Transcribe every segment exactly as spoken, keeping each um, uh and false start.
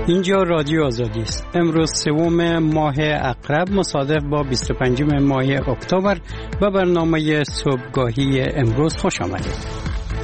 اینجا رادیو آزادی است. امروز سوم ماه عقرب مصادف با بیست و پنجم ماه اکتبر و برنامه صبحگاهی امروز خوش آمدید.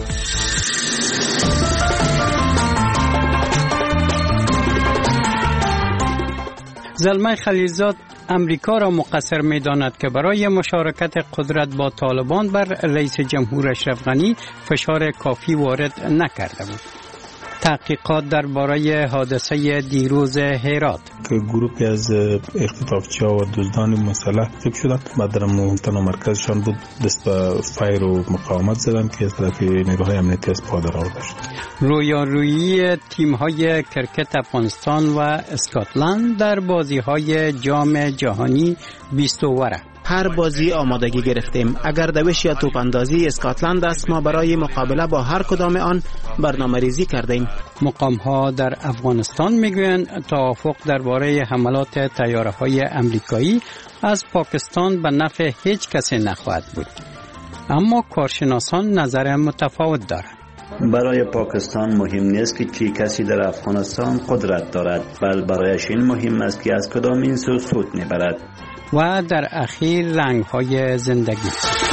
زلمه خلیلزاد امریکا را مقصر می داند که برای مشارکت قدرت با طالبان بر رئیس جمهور اشرف غنی فشار کافی وارد نکرده بود. تحقیقات درباره حادثه دیروز هرات که گروهی از اختطافچی‌ها و دزدان مسلح ذکر شدند و در محتوا مرکزشان بود دست به فایر و مقاومت زدند که از طرف نیروهای امنیتی از پادر آورده شد. رویارویی تیم‌های کرکت افغانستان و اسکاتلند در بازی‌های جام جهانی بیست اوره. هر بازی آمادگی گرفتیم. اگر دوش یا توپ اندازی اسکاتلند است، ما برای مقابله با هر کدام آن برنامه ریزی کردیم. مقام‌ها در افغانستان میگویند توافق درباره حملات طیاره‌های آمریکایی از پاکستان به نفع هیچ کسی نخواهد بود. اما کارشناسان نظر متفاوت دارند. برای پاکستان مهم نیست که چی کسی در افغانستان قدرت دارد، بل برایش این مهم است که از کدام این سو سود میبرد. و در اخیر رنگ‌های زندگی.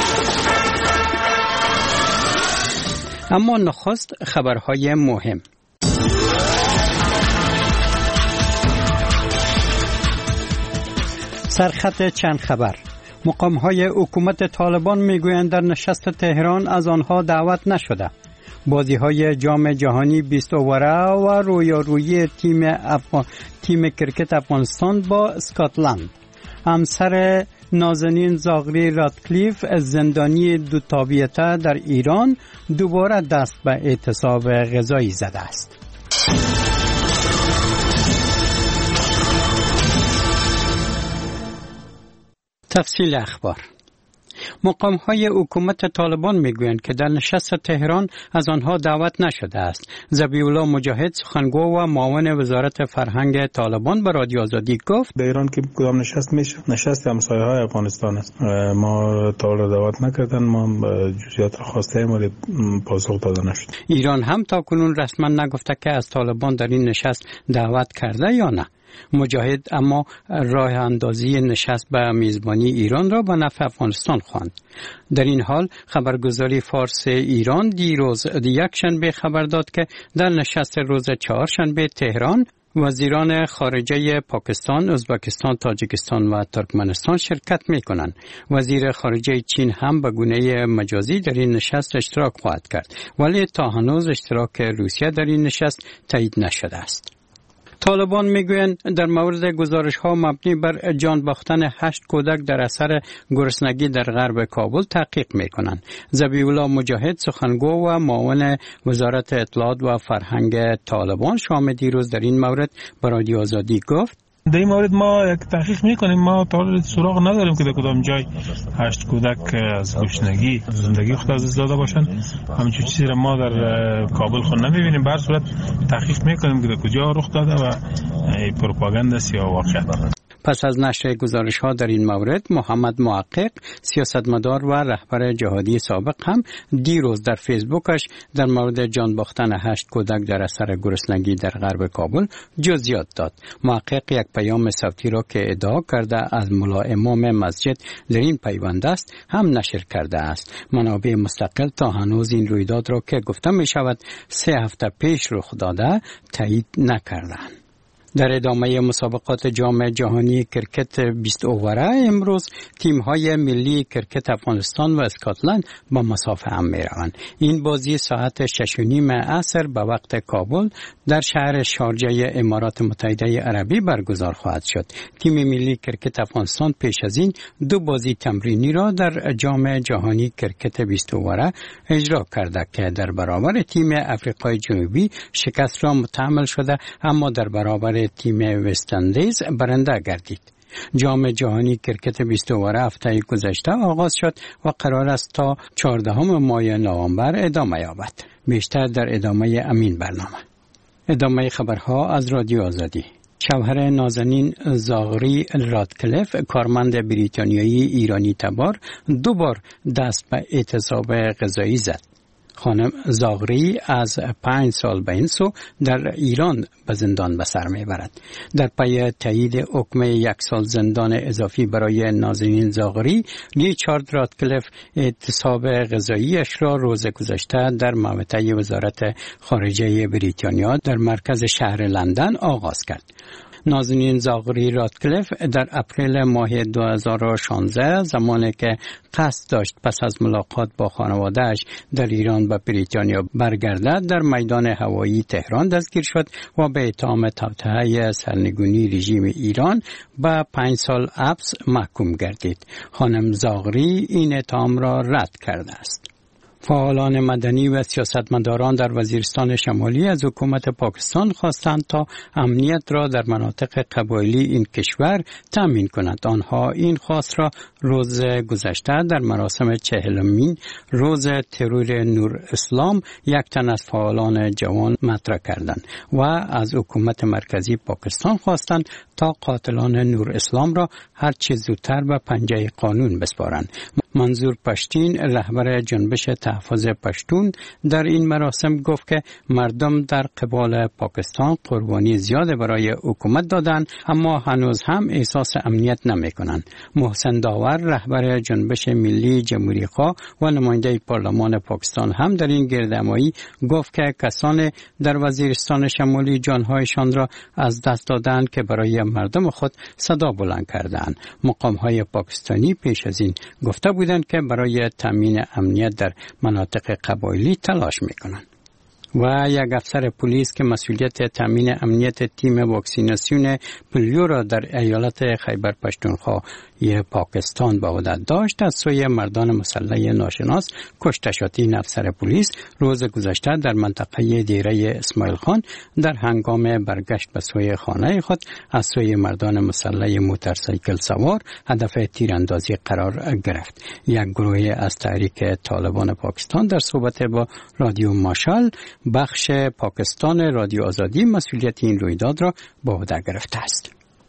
اما نخست خبرهای مهم. سرخط چند خبر. مقام‌های حکومت طالبان میگویند در نشست تهران از آنها دعوت نشده. بازی‌های جام جهانی بیست اوره و رویارویی تیم افغان... تیم کرکت افغانستان با اسکاتلند. همسر نازنین زاغری رادکلیف از زندانی دو تابعیته در ایران دوباره دست به اعتصاب غذایی زده است. تفصیل اخبار. مقام‌های حکومت طالبان میگویند که در نشست تهران از آنها دعوت نشده است. ذبیح‌الله مجاهد سخنگو و معاون وزارت فرهنگ طالبان به رادیو آزادی گفت در ایران که کدام نشست میشه؟ نشست همسایه‌های افغانستان است. ما تا دعوت نکردن، ما جزئیات را خواستیم ولی پاسخ داده نشد. ایران هم تا کنون رسما نگفته که از طالبان در این نشست دعوت کرده یا نه. مجاهد اما راه اندازی نشست به میزبانی ایران را به نفع افغانستان خواند. در این حال خبرگزاری فارس ایران دیروز یکشنبه خبر داد که در نشست روز چهارشنبه تهران وزیران خارجه پاکستان، ازبکستان، تاجیکستان و ترکمنستان شرکت می کنند. وزیر خارجه چین هم به گونه مجازی در این نشست اشتراک خواهد کرد، ولی تا هنوز اشتراک روسیه در این نشست تایید نشده است. طالبان میگویند در مورد گزارش ها مبنی بر جان باختن هشت کودک در اثر گرسنگی در غرب کابل تحقیق میکنند. ذبیح‌الله مجاهد سخنگو و معاون وزارت اطلاعات و فرهنگ طالبان شام دیروز در این مورد به رادیو آزادی گفت در این مورد ما یک تحقیق میکنیم. ما تا حالا سراغ نداریم که در کدام جای هشت کودک از گرسنگی زندگی خود از داده باشند. همچون چیزی را ما در کابل خود نمیبینیم. به هر صورت تحقیق میکنیم که در کجا رخ داده و پروپاگاند است یا واقعیت. پس از نشر گزارش ها در این مورد، محمد محقق، سیاستمدار و رهبر جهادی سابق هم دیروز در فیسبوکش در مورد جان باختن هشت کودک در اثر گرسنگی در غرب کابل جزئیات داد. محقق یک پیام صوتی را که ادعا کرده از ملا امام مسجد در این پیوند است هم نشر کرده است. منابع مستقل تا هنوز این رویداد را که گفته می شود سه هفته پیش رخ داده تایید نکردند. در ادامه مسابقات جام جهانی کرکت بیست اوره امروز تیم‌های ملی کرکت افغانستان و اسکاتلند با مسافه هم می‌روند. این بازی ساعت شش و نیم عصر به وقت کابل در شهر شارجه امارات متحده عربی برگزار خواهد شد. تیم ملی کرکت افغانستان پیش از این دو بازی تمرینی را در جام جهانی کرکت بیست اوره اجرا کرده که در برابر تیم آفریقای جنوبی شکست را متحمل شده، اما در برابر تیم وستندیز برنده گردید. جام جهانی کرکت بیست اوره هفته گذشته آغاز شد و قرار است تا چهاردهم ماه نوامبر ادامه یابد. بیشتر در ادامه امین برنامه. ادامه خبرها از رادیو آزادی. شوهر نازنین زاغری رادکلیف، کارمند بریتانیایی ایرانی تبار، دو بار دست به اعتصاب غذایی زد. خانم زاغری از پنج سال به این سو در ایران به زندان به سر میبرد. در پی تایید حکم یک سال زندان اضافی برای نازنین زاغری، ریچارد راتکلیف اعتصاب غذاییش را روز گذشته در مقطع وزارت خارجه بریتانیا در مرکز شهر لندن آغاز کرد. نازنین زاغری راتکلیف در اپریل ماه دو هزار و شانزده زمانی که قصد داشت پس از ملاقات با خانواده‌اش در ایران به بریتانیا برگردد، در میدان هوایی تهران دستگیر شد و به اتهام توطئه سرنگونی رژیم ایران به پنج سال حبس محکوم گردید. خانم زاغری این اتهام را رد کرده است. فعالان مدنی و سیاستمداران در وزیرستان شمالی از حکومت پاکستان خواستند تا امنیت را در مناطق قبایلی این کشور تامین کند. آنها این خواست را روز گذشته در مراسم چهلمین روز ترور نور اسلام یک تن از فعالان جوان مطرح کردند و از حکومت مرکزی پاکستان خواستند تا قاتلان نور اسلام را هر چه زودتر به پنجه قانون بسپارند. منظور پشتین، رهبر جنبش تحفظ پشتون، در این مراسم گفت که مردم در قبال پاکستان قربانی زیاد برای حکومت دادند اما هنوز هم احساس امنیت نمی کنند. محسن داور، رهبر جنبش ملی جمهوری خواه و نماینده پارلمان پاکستان هم در این گردهمایی گفت که کسان در وزیرستان شمالی جانهایشان را از دست دادند که برای مردم خود صدا بلند کردند. مقام‌های پاکستانی پیش از این گفته بودند که برای تامین امنیت در مناطق قبایلی تلاش میکنند. و یک افسر پلیس که مسئولیت تامین امنیت تیم واکسیناسیون پولیو را در ایالت خیبر پختونخوا پاکستان به عهده داشت از سوی مردان مسلح ناشناس کشته شد. این افسر پلیس روز گذشته در منطقه دیره اسماعیل خان در هنگام برگشت به سوی خانه خود از سوی مردان مسلح موتورسیکل سوار هدف تیراندازی قرار گرفت. یک گروه از تحریک طالبان پاکستان در صحبت با رادیو ماشال بخش پاکستان رادیو آزادی مسئولیت این رویداد را به عهده گرفته است.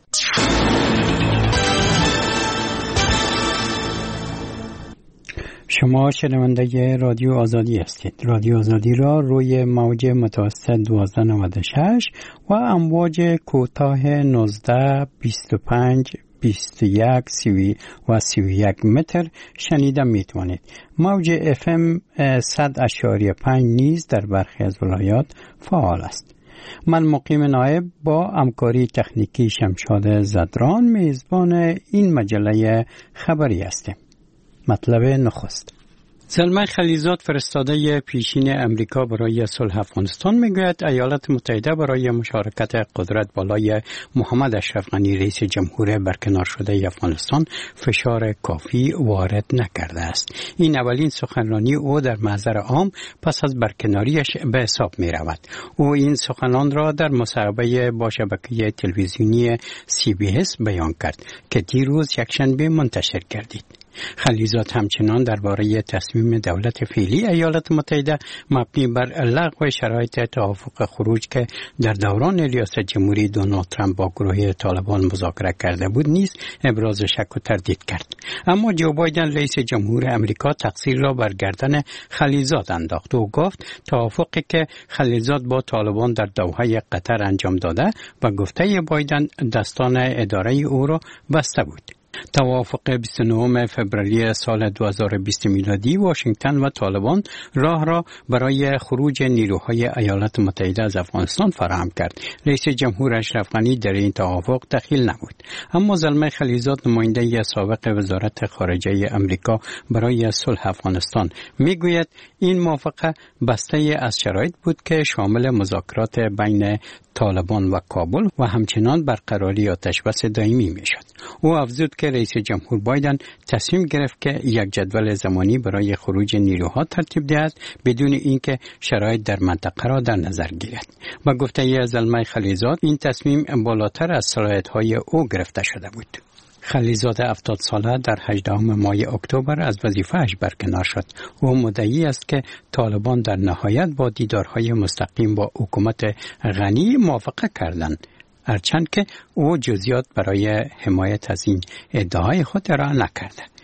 شما شنونده رادیو آزادی هستید. رادیو آزادی را روی موج متوسط دوازده نود و شش و امواج کوتاه نوزده بیست و پنج بیست و یک سی و سی و یک متر شنیده میتوانید. موج اف ام صد اشاری پنج نیز در برخی از ولایات فعال است. من مقیم نایب با همکاری تکنیکی شمشاد زدران میزبان این مجله خبری هستیم. مطلب نخست: زلمه خلیزاد فرستاده پیشین امریکا برای صلح افغانستان میگوید ایالات متحده برای مشارکت قدرت بالای محمد اشرف غنی رئیس جمهور برکنار شده افغانستان فشار کافی وارد نکرده است. این اولین سخنرانی او در محضر عام پس از برکناریش به حساب می رود. او این سخنان را در مصاحبه با شبکه تلویزیونی سی بی اس بیان کرد که دیروز یکشنبه منتشر گردید. خلیزاد همچنان درباره تصمیم دولت فعلی ایالات متحده مبنی بر لغو شرایط توافق خروج که در دوران ریاست جمهوری دونالد ترامپ با گروه طالبان مذاکره کرده بود نیز ابراز شک و تردید کرد. اما جو بایدن رئیس جمهور امریکا تقصیر را بر گردن خلیزاد انداخت و گفت توافقی که خلیزاد با طالبان در دوحه قطر انجام داده و گفته بایدن دستان اداره او را بسته بود. توافق بیست و نهم فوریه سال دو هزار و بیست میلادی واشنگتن و طالبان راه را برای خروج نیروهای ایالات متحده از افغانستان فراهم کرد. رئیس جمهور اشرف غنی در این توافق دخیل نبود. اما زلمه خلیزاد نماینده سابق وزارت خارجه امریکا برای صلح افغانستان میگوید این موافقه بسته از شرایط بود که شامل مذاکرات بین طالبان و کابل و همچنان برقراری آتشبس دائمی میشد. او افزود که رئیس جمهور بایدن تصمیم گرفت که یک جدول زمانی برای خروج نیروها ترتیب دهد بدون اینکه شرایط در منطقه را در نظر گیرد. با گفته زلمه خلیزاد این تصمیم بالاتر از صلاحیت‌های او گرفته شده بود. خلیزاد هفتاد ساله در هجدهم ماه اکتبر از وظیفه‌اش برکنار شد. او مدعی است که طالبان در نهایت با دیدارهای مستقیم با حکومت غنی موافقه کردند، هرچند که او جزئیات برای حمایت از این ادعای خود ارائه نکرده.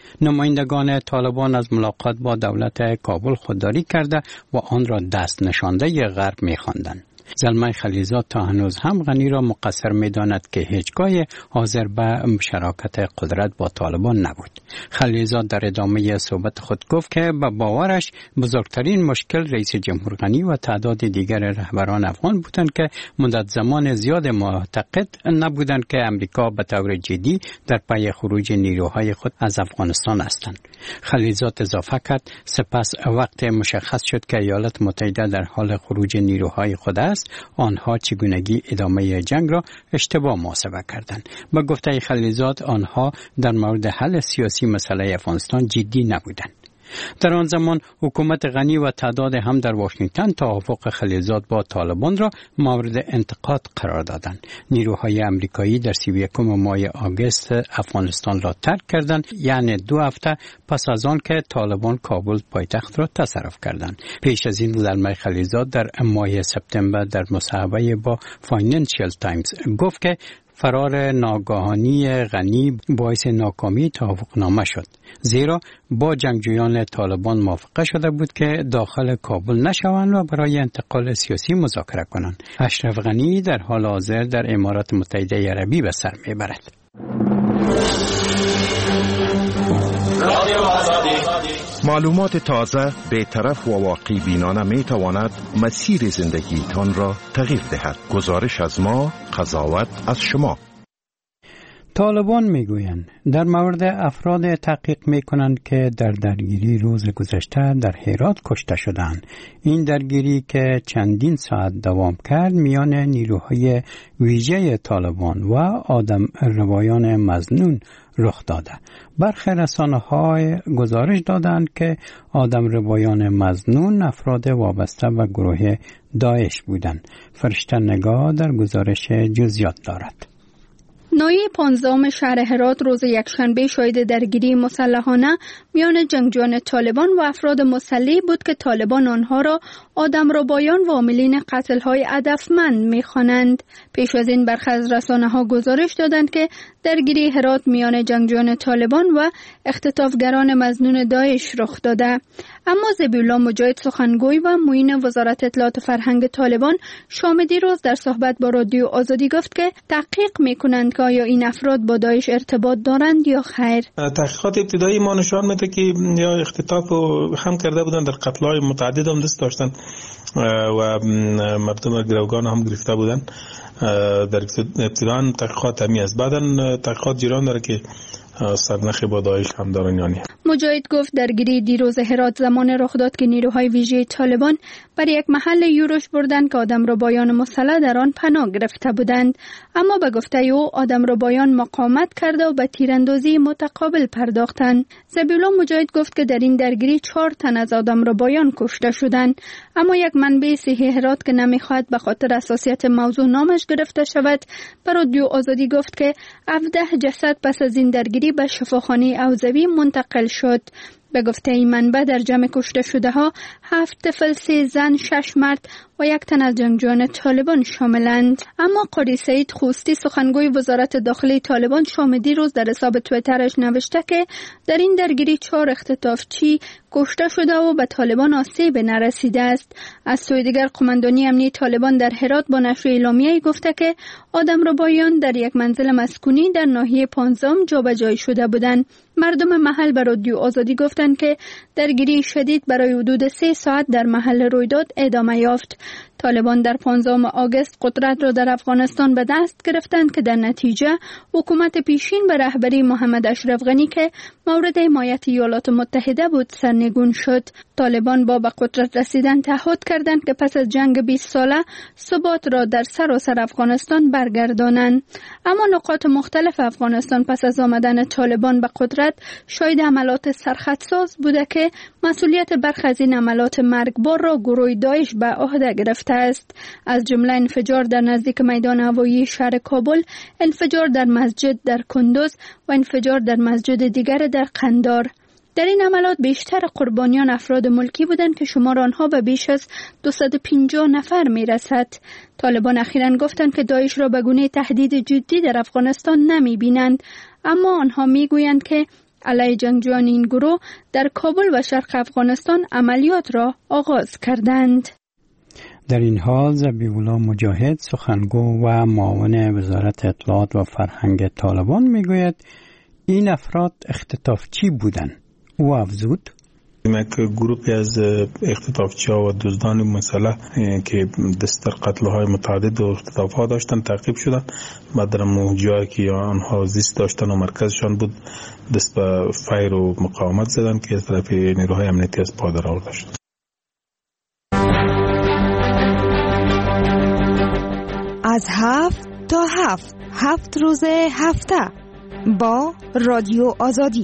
نمایندگان طالبان از ملاقات با دولت کابل خودداری کرده و آن را دست نشانده غرب می‌خواندند. زلمه خلیلزاد تا هنوز هم غنی را مقصر می‌داند که هیچگاه حاضر به شراکت قدرت با طالبان نبود. خلیلزاد در ادامه صحبت خود گفت که به باورش بزرگترین مشکل رئیس جمهور غنی و تعداد دیگر رهبران افغان بودند که مدت زمان زیاد معتقد نبودند که امریکا به طور جدی در پی خروج نیروهای خود از افغانستان هستند. خلیلزاد اضافه کرد سپس وقت مشخص شد که ایالات متحده در حال خروج نیروهای خود است، آنها چگونگی ادامه جنگ را اشتباه محاسبه کردند. با گفته خلیلزاد آنها در مورد حل سیاسی مسئله افغانستان جدی نبودند. در آن زمان حکومت غنی و تعداد هم در واشنگتن توافق خلیلزاد با طالبان را مورد انتقاد قرار دادند. نیروهای امریکایی در سی و یکم ماه آگوست افغانستان را ترک کردند، یعنی دو هفته پس از آن که طالبان کابل پایتخت را تصرف کردند. پیش از این زلمه خلیلزاد در ماه سپتامبر در مصاحبه با فاینانشل تایمز گفت که فرار ناگهانی غنی باعث ناکامی توافقنامه شد، زیرا با جنگجویان طالبان موافقه شده بود که داخل کابل نشوند و برای انتقال سیاسی مذاکره کنند. اشرف غنی در حال حاضر در امارات متحده عربی به سر میبرد. معلومات تازه، بی‌طرف و واقعی بینانه می تواند مسیر زندگیتان را تغییر دهد. گزارش از ما، قضاوت از شما. طالبان میگویند در مورد افراد تحقیق میکنند که در درگیری روز گذشته در هرات کشته شدند. این درگیری که چندین ساعت دوام کرد میان نیروهای ویژه طالبان و آدم روایان مظنون رخ داده. برخی رسانه‌ها گزارش دادند که آدم روایان مظنون افراد وابسته و گروه داعش بودند. فرشته نگاه در گزارش جزئیات دارد. نایه پانزدهم شهر هرات روز یکشنبه شاهد درگیری مسلحانه میان جنگجویان طالبان و افراد مسلح بود که طالبان آنها را آدمربایان و عاملین قتل‌های هدفمند می‌خوانند. پیش از این برخی از رسانه‌ها گزارش دادند که درگیری هرات میان جنگجویان طالبان و اختطافگران مظنون داعش رخ داده. اما ذبیح‌الله مجاهد سخنگوی و معین وزارت اطلاعات فرهنگ طالبان شام دیروز در صحبت با رادیو آزادی گفت که تحقیق می‌کنند که آیا این افراد با داعش ارتباط دارند یا خیر. تحقیقات ابتدایی ما نشان میده که یا اختطاف هم کرده بودند، در قتل‌های متعدد هم دست داشتند و مردم گروگان هم گرفته بودند. در ابتدای تحقیقات همی است، بعداً تحقیقات جریان داره که سرنخی با داعش هم دارن یعنی. مجاهد گفت درگیری دیروز هرات زمان رخ داد که نیروهای ویژه طالبان بر یک محل یورش بردند که آدمربایان مسلح در آن پناه گرفته بودند، اما به گفته او آدمربایان مقاومت کرده و به تیراندازی متقابل پرداختند. ذبیح‌الله مجاهد گفت که در این درگیری چهار تن از آدمربایان کشته شدند، اما یک منبع صحی هرات که نمیخواهد به خاطر حساسیت موضوع نامش گرفته شود بر رادیو آزادی گفت که هفده جسد پس از این درگیری به شفاخانه اوزوی منتقل شد. به گفته این منبع در جمع کشته شده ها هفت طفل، سه زن، شش مرد و یک تن از جنگجویان طالبان شاملند. اما قاری سعید خوستی سخنگوی وزارت داخلی طالبان شام دیروز در حساب توییترش نوشته که در این درگیری چهار اختطافچی کشته شده و به طالبان آسیب نرسیده است. از سوی دیگر قماندانی امنیتی طالبان در هرات با نشر اعلامیه‌ای گفته که آدمربایان در یک منزل مسکونی در ناحیه پانزدهم جابجایی شده بودند. مردم محل به رادیو آزادی گفتند که درگیری شدید برای حدود سه ساعت در محل رویداد ادامه یافت. طالبان در پانزدهم آگوست قدرت را در افغانستان به دست گرفتند که در نتیجه حکومت پیشین به رهبری محمد اشرف غنی که مورد حمایت ایالات متحده بود سرنگون شد. طالبان با به قدرت رسیدن تعهد کردند که پس از جنگ بیست ساله ثبات را در سراسر افغانستان برگردانند. اما نقاط مختلف افغانستان پس از آمدن طالبان به قدرت شاهد حملات سرخطساز بوده که مسئولیت برخی از این حملات مرگبار را گروه داعش به عهده گرفته است، از جمله انفجار در نزدیک میدان هوایی شهر کابل، انفجار در مسجد در کندوز و انفجار در مسجد دیگر در قندار. در این عملات بیشتر قربانیان افراد ملکی بودند که شمار آنها به بیش از دویست و پنجاه نفر می رسد. طالبان اخیراً گفتند که داعش را به گونه تهدید جدی در افغانستان نمی بینند، اما آنها می گویند که علیه جنگجویان این گروه در کابل و شرق افغانستان عملیات را آغاز کردند. در این حال ذبیح‌الله مجاهد سخنگو و معاون وزارت اطلاعات و فرهنگ طالبان میگوید این افراد اختطافچی بودند. او افزود یک گروهی از اختطافچی‌ها و دزدان مسلح که دست در قتل‌های متعدد و اختطاف‌ها داشتن تعقیب شدند و در جایی که آنها زیست داشتن و مرکزشان بود دست به فیر و مقاومت زدن که از طرف نیروهای امنیتی از پا درآورده شد. از هفت تا هفت هفت روز هفته با رادیو آزادی.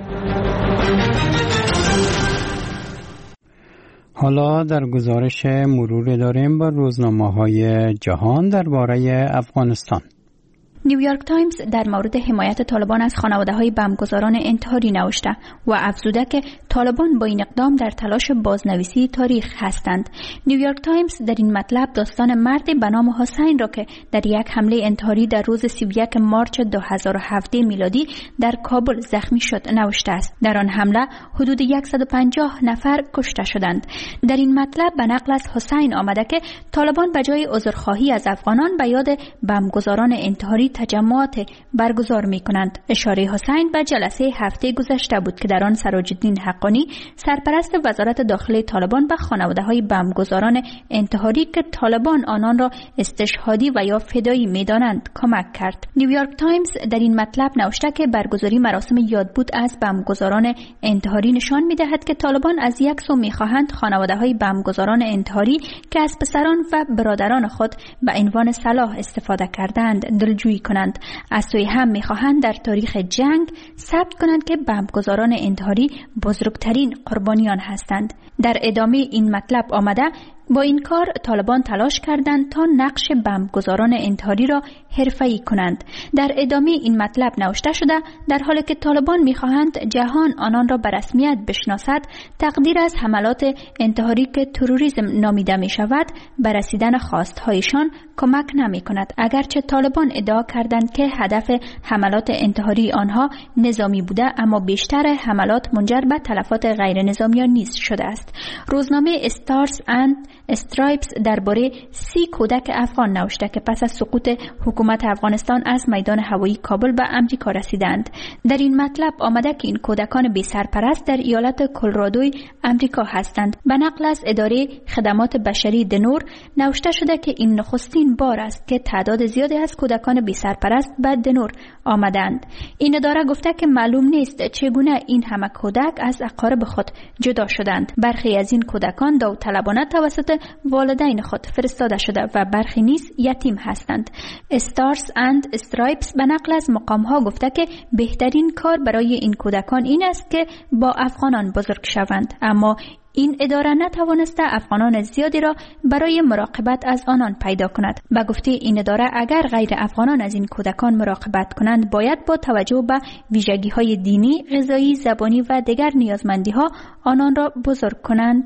حالا در گزارش مرور داریم با روزنامه‌های جهان درباره افغانستان. نیویورک تایمز در مورد حمایت طالبان از خانواده‌های بمبگذاران انتحاری نوشته و افزوده که طالبان با این اقدام در تلاش بازنویسی تاریخ هستند. نیویورک تایمز در این مطلب داستان مردی به نام حسین را که در یک حمله انتحاری در روز سی و یک مارچ دو هزار و هفت میلادی در کابل زخمی شد نوشته است. در آن حمله حدود صد و پنجاه نفر کشته شدند. در این مطلب به نقل از حسین آمده که طالبان به جای عذرخواهی از افغانان به یاد بمبگذاران انتحاری تجمعات برگزار می کنند. اشاره حسین به جلسه هفته گذشته بود که در آن سراج الدین حقانی سرپرست وزارت داخلی طالبان به خانواده های بمبگذاران انتحاری که طالبان آنان را استشهادی و یا فدایی می دانند کمک کرد. نیویورک تایمز در این مطلب نوشته که برگزاری مراسم یادبود از بمبگذاران انتحاری نشان می دهد که طالبان از یک سو می خواهند خانواده های بمبگذاران انتحاری که از پسران و برادران خود به عنوان سلاح استفاده کردند دلجویی کنند. از سوی هم می‌خواهند در تاریخ جنگ ثبت کنند که بمبگذاران انتحاری بزرگترین قربانیان هستند. در ادامه این مطلب آمده با این کار طالبان تلاش کردند تا نقش بمبگذاران انتحاری را حرفه‌ای کنند. در ادامه این مطلب نوشته شده در حالی که طالبان می‌خواهند جهان آنان را به رسمیت بشناسد، تقدیر از حملات انتحاری که تروریسم نامیده می‌شود به رسیدن خواست‌هایشان کمک نمی‌کند. اگرچه طالبان ادعا کردند که هدف حملات انتحاری آنها نظامی بوده، اما بیشتر حملات منجر به تلفات غیر نظامیان نیز شده است. روزنامه استارز اند استرایپس درباره سی کودک افغان نوشته که پس از سقوط حکومت افغانستان از میدان هوایی کابل به امریکا رسیدند. در این مطلب آمده که این کودکان بی سرپرست در ایالت کلرادوی امریکا هستند. به نقل از اداره خدمات بشری دنور نوشته شده که این نخستین بار است که تعداد زیادی از کودکان بی سرپرست به دنور آمدند. این اداره گفته که معلوم نیست چگونه این همه کودک از اقارب خود جدا شدند. برخی از این کودکان داوطلبانه توسط والدین خود فرستاده شده و برخی نیز یتیم هستند. استارز اند استرایپس به نقل از مقام‌ها گفته که بهترین کار برای این کودکان این است که با افغانان بزرگ شوند، اما این اداره نتوانسته افغانان زیادی را برای مراقبت از آنان پیدا کند. به گفته این اداره اگر غیر افغانان از این کودکان مراقبت کنند باید با توجه به ویژگی‌های دینی، غذایی، زبانی و دیگر نیازمندی‌ها آنان را بزرگ کنند.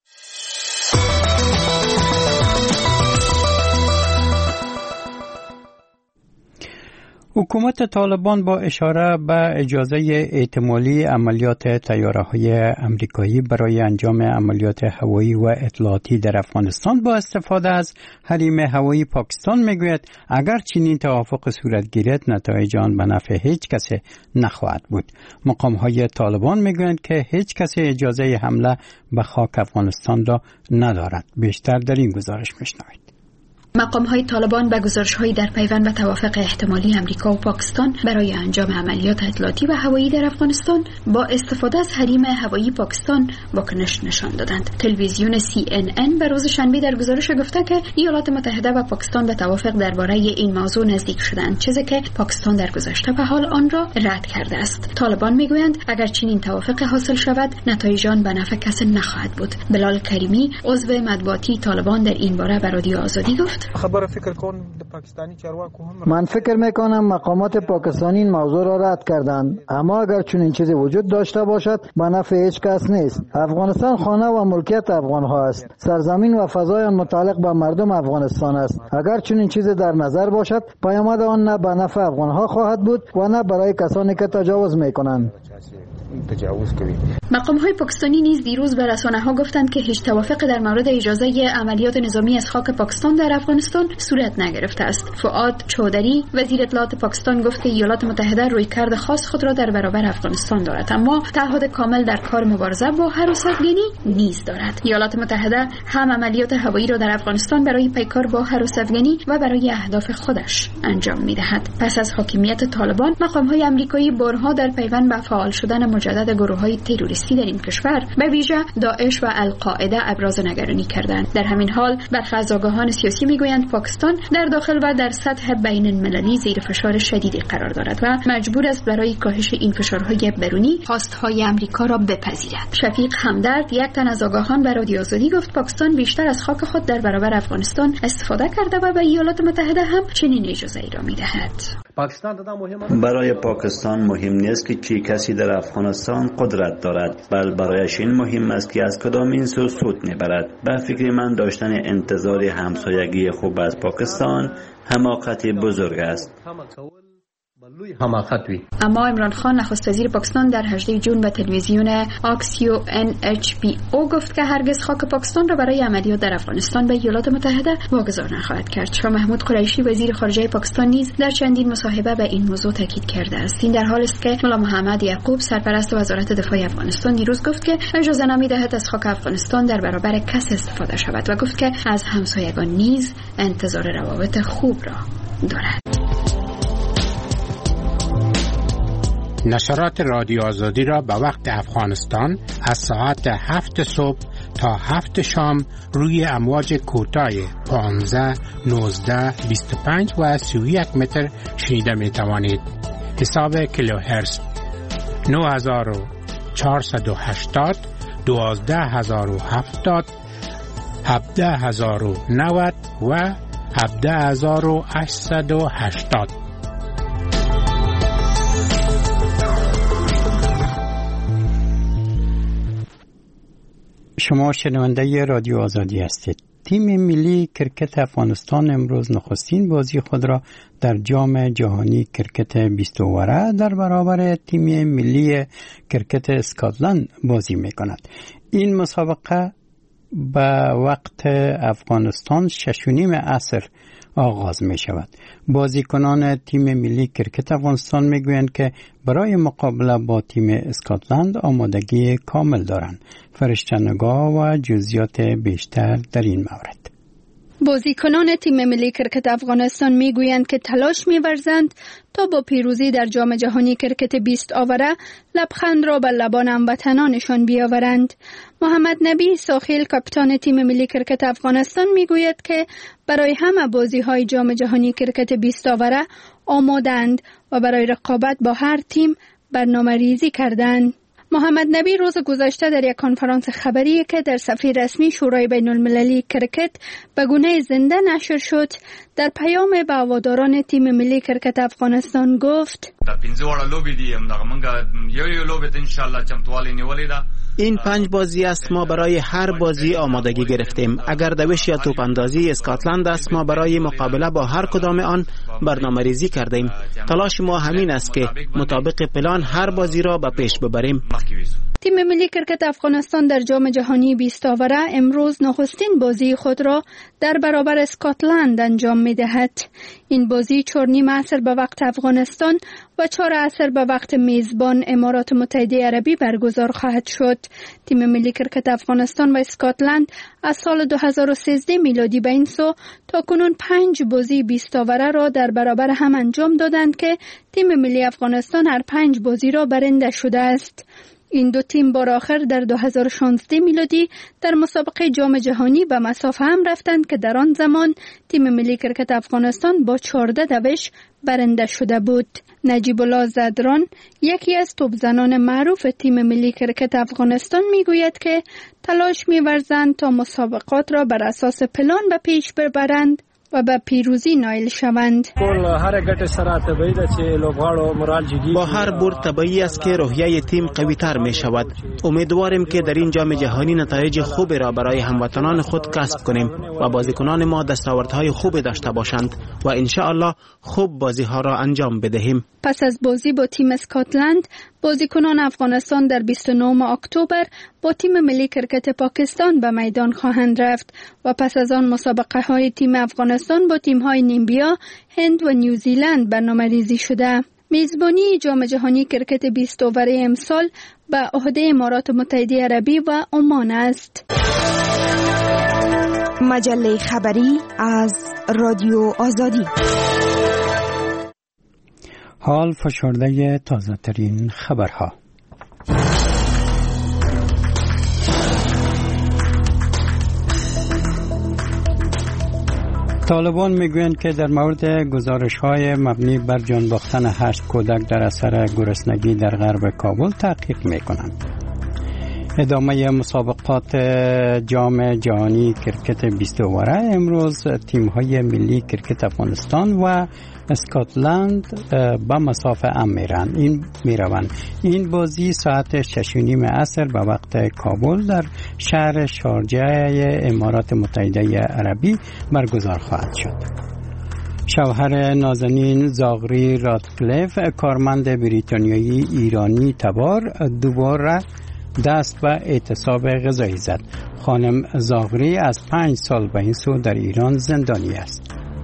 حکومت طالبان با اشاره به اجازه احتمالی عملیات طیاره‌های امریکایی برای انجام عملیات هوایی و اطلاعاتی در افغانستان با استفاده از حریم هوایی پاکستان میگوید اگر چنین توافق صورت گیرد نتایج آن به نفع هیچ کس نخواهد بود. مقام‌های طالبان میگویند که هیچ کس اجازه حمله به خاک افغانستان را ندارد. بیشتر در این گزارش میشنوید. مقام‌های طالبان به گزارش‌هایی در پیوند به توافق احتمالی امریکا و پاکستان برای انجام عملیات اطلاعاتی و هوایی در افغانستان با استفاده از حریم هوایی پاکستان واکنش نشان دادند. تلویزیون سی ان ان به روز شنبه در گزارش گفته که ایالات متحده و پاکستان به توافق درباره این موضوع نزدیک شدند، چیزی که پاکستان در گذشته به حال آن را رد کرده است. طالبان میگویند اگر چنین توافق حاصل شود نتایج آن به نفع کسی نخواهد بود. بلال کریمی عضو مطبوعاتی طالبان در این باره به رادیو آزادی گفت: خبر فکر کن پاکستانی چارواکو هم من فکر میکنم مقامات پاکستانی این موضوع را رد کردند، اما اگر چنین چیزی وجود داشته باشد به نفع هیچ کس نیست. افغانستان خانه و ملکیت افغان ها است. سرزمین و فضای آن متعلق به مردم افغانستان است. اگر چنین چیزی در نظر باشد پیامد آن نه به نفع افغان ها خواهد بود و نه برای کسانی که تجاوز میکنند. تجاوز کنید. مقام های پاکستانی نیز دیروز به رسانه ها گفتند که هیچ توافق در مورد اجازه عملیات نظامی از خاک پاکستان در افغانستان صورت نگرفته است. فؤاد چودری وزیر اطلاعات پاکستان گفت که ایالات متحده رویکرد خاص خود را در برابر افغانستان دارد، اما تعهد کامل در کار مبارزه با هراس افغانی نیز دارد. ایالات متحده هم عملیات هوایی را در افغانستان برای پیکار با هراس افغانی و برای اهداف خودش انجام می‌دهد. پس از حاکمیت طالبان، مقام‌های آمریکایی بارها در پیوند به فعال شدن مجدد گروه‌های تروریستی در این کشور به ویژه داعش و القاعده ابراز نگرانی کردند. در همین حال برخی از آگاهان سیاسی میگویند پاکستان در داخل و در سطح بین المللی زیر فشار شدیدی قرار دارد و مجبور است برای کاهش این فشارهای بیرونی خواستهای آمریکا را بپذیرد. شفیق همدرد، یک تن از آگاهان، به رادیو آزادی گفت پاکستان بیشتر از خاک خود در برابر افغانستان استفاده کرده و به ایالات متحده هم چنین اجازه ای را میدهد. برای پاکستان مهم نیست که چی کسی در افغانستان قدرت دارد، بل برایش این مهم است که از کدام این سو سود میبرد. به فکر من داشتن انتظار همسایگی خوب از پاکستان حماقت بزرگ است. اما عمران خان نخست وزیر پاکستان در هجدهم ژوئن به تلویزیون آکسیو ان اچ پی او گفت که هرگز خاک پاکستان را برای عملیات در افغانستان به ایالات متحده واگذار نخواهد کرد. شاه محمود قریشی وزیر خارجه پاکستان نیز در چندین مصاحبه به این موضوع تاکید کرده است. این در حالی است که ملا محمد یعقوب سرپرست وزارت دفاع افغانستان دیروز گفت که اجازه نمی‌دهد از خاک افغانستان در برابر کس استفاده شود و گفت که از همسایگان نیز انتظار روابط خوب را دارد. نشرات رادیو آزادی را به وقت افغانستان از ساعت هفت صبح تا هفت شام روی امواج کوتاه پانزده، نوزده، بیست و پنج و سی و یک متر شنیده می توانید. حساب کیلوهرتز نه هزار و چهارصد و هشتاد، دوازده هزار و هفتاد، هفده هزار و نود و هفده هزار و هشتصد و هشتاد. شما شنونده رادیو آزادی هستید. تیم ملی کرکت افغانستان امروز نخستین بازی خود را در جام جهانی کرکت بیست اوره در برابر تیم ملی کرکت اسکاتلند بازی می کند. این مسابقه به وقت افغانستان شش و نیم عصر آغاز می شود. بازیکنان تیم ملی کرکت افغانستان می گویند که برای مقابله با تیم اسکاتلند آمادگی کامل دارند. فرشته نگاه و جزئیات بیشتر در این مورد. بازیکنان تیم ملی کرکت افغانستان میگویند که تلاش می‌ورزند تا با پیروزی در جام جهانی کرکت بیست آوره لبخند را به لبان هموطنانشان بیاورند. محمد نبی ساخیل کاپیتان تیم ملی کرکت افغانستان میگوید که برای همه بازی‌های جام جهانی کرکت بیست آوره آمادند و برای رقابت با هر تیم برنامه‌ریزی کردند. محمد نبی روز گذشته در یک کنفرانس خبری که در صفحه رسمی شورای بین المللی کرکت به گونه زنده نشر شد در پیام به هواداران تیم ملی کرکت افغانستان گفت: این پنج بازی است، ما برای هر بازی آمادگی گرفتیم. اگر دوش یا توپ اندازی اسکاتلند است، ما برای مقابله با هر کدام آن برنامه ریزی کردیم. تلاش ما همین است که مطابق پلان هر بازی را به پیش ببریم. تیم ملی کرکت افغانستان در جام جهانی بیست آوره امروز نخستین بازی خود را در برابر اسکاتلند انجام می دهد. این بازی چهار نیم عصر به وقت افغانستان و چهار عصر به وقت میزبان امارات متحده عربی برگزار خواهد شد. تیم ملی کرکت افغانستان و اسکاتلند از سال دو هزار و سیزده میلادی به این سو تا کنون پنج بازی بیست آوره را در برابر هم انجام دادند که تیم ملی افغانستان هر پنج بازی را برنده شده است. این دو تیم بار آخر در دو هزار و شانزده میلادی در مسابقه جام جهانی به مسافه هم رفتند که در آن زمان تیم ملی کرکت افغانستان با چهارده دوش برنده شده بود. نجیب الله زدران، یکی از توپزنان معروف تیم ملی کرکت افغانستان، میگوید که تلاش می‌ورزند تا مسابقات را بر اساس پلان به پیش ببرند و به پیروزی نایل شوند. با هر برد طبیعی است که روحیه تیم قوی تر می شود. امیدواریم که در این جام جهانی نتایج خوبی را برای هموطنان خود کسب کنیم و بازیکنان ما دستاوردهای خوبی داشته باشند و ان شاء الله خوب بازی ها را انجام بدهیم. پس از بازی با تیم اسکاتلند، بازیکنان افغانستان در بیست و نهم اکتبر با تیم ملی کرکت پاکستان به میدان خواهند رفت و پس از آن مسابقه های تیم افغانستان با تیم های نیمبیا، هند و نیوزیلند برنامه‌ریزی شده. میزبانی جام جهانی کرکت بیست اووره امسال به عهده امارات متحده عربی و عمان است. مجله خبری از رادیو آزادی. حال فشرده تازه ترین خبرها. طالبان میگویند که در مورد گزارش‌های مبنی بر جان باختن هشت کودک در اثر گرسنگی در غرب کابل تحقیق میکنند. ادامه مسابقات جام جهانی کرکت بیست اووره امروز تیم‌های ملی کرکت افغانستان و اسکاتلند به مسافه ام میرن این میروند. این بازی ساعت شش و نیم عصر به وقت کابل در شهر شارجه امارات متحده عربی برگزار خواهد شد. شوهر نازنین زاغری رادکلیف، کارمند بریتانیایی ایرانی تبار، دوباره دست به اعتصاب غذایی زد. خانم زاغری از پنج سال به این سو در ایران زندانی است.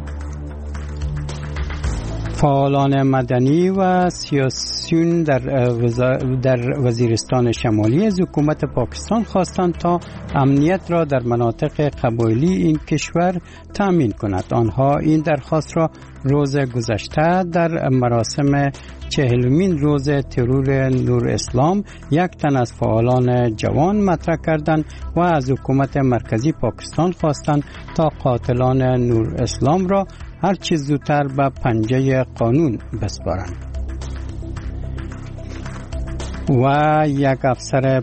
فعالان مدنی و سیاسیون در, در وزیرستان شمالی از حکومت پاکستان خواستند تا امنیت را در مناطق قبایلی این کشور تأمین کند. آنها این درخواست را روز گذشته در مراسم چهلمین روز ترور نور اسلام یک تن از فعالان جوان مطرح کردند و از حکومت مرکزی پاکستان خواستند تا قاتلان نور اسلام را هر چیز زودتر به پنجه قانون بسپارند. و یک افسر